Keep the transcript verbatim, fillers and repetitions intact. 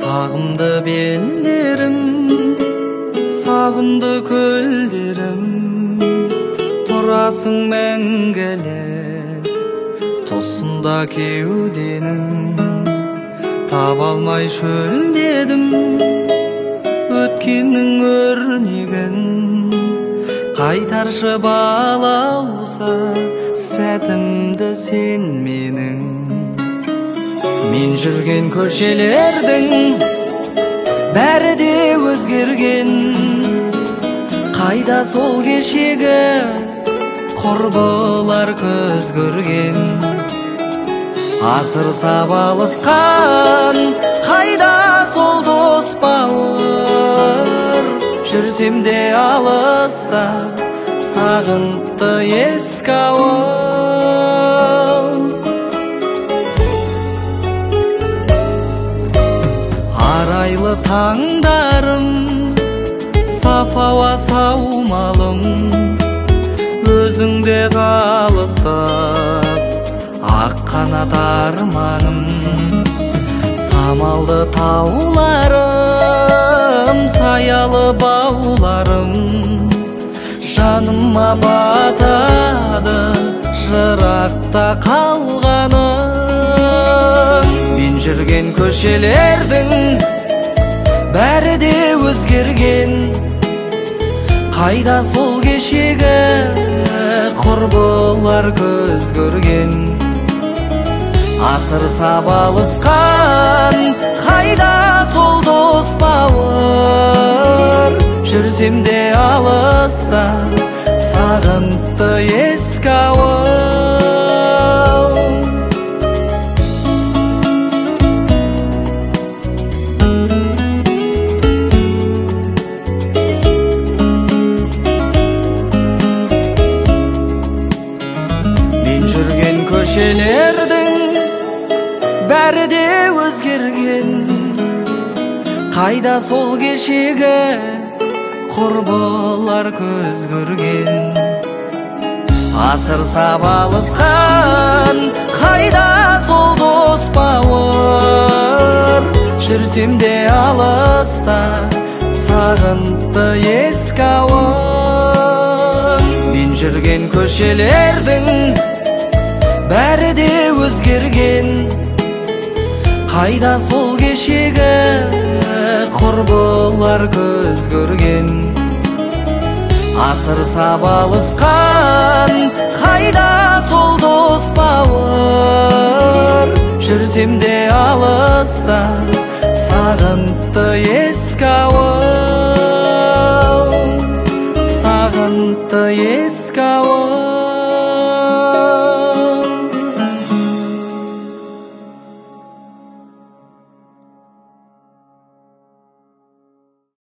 Sağımda bellerim, sabındı köllerim. Turasың мәңгілік тосында кеуденің. Таба алмай шөлдедім өткеннің өрнегін. Қайтаршы балауса сәтімді сен менің. Мен жүрген көшелердің бәрі де өзгерген. Қайда сол кешегі құрбылар көз көрген. Асыр сабалысқан қайда сол дос бауыр. Жүрсем де алыста сағынтты ескі ауыл. Арайлы таңдарым, саф ауа саумалым. Өзіңде қалықтап ақ қанат арманым. Самалды тауларым, саялы бауларым. Жаныма батады жырақта қалғаным. Мен жүрген көшелердің бәрі де өзгерген. Қайда сол кешегі құрбылар көз көрген. Асыр сабалысқан қайда сол дос бауыр. Жүрсем де алыста сағынтты ескі ауыл. Көшелердің бәрі де өзгерген. Қайда сол кешегі құрбылар көз көрген. Асыр сабалысқан қайда сол дос бауыр. Жүрсем де алыста сағынтты ескі ауыл. Мен жүрген көшелердің бәрі де өзгерген. Қайда сол кешегі құрбылар көз көрген. Асыр сабалысқан қайда сол дос бауыр. Жүрсем де алыста сағынтты ескі ауыл. Сағынтты ескі ауыл.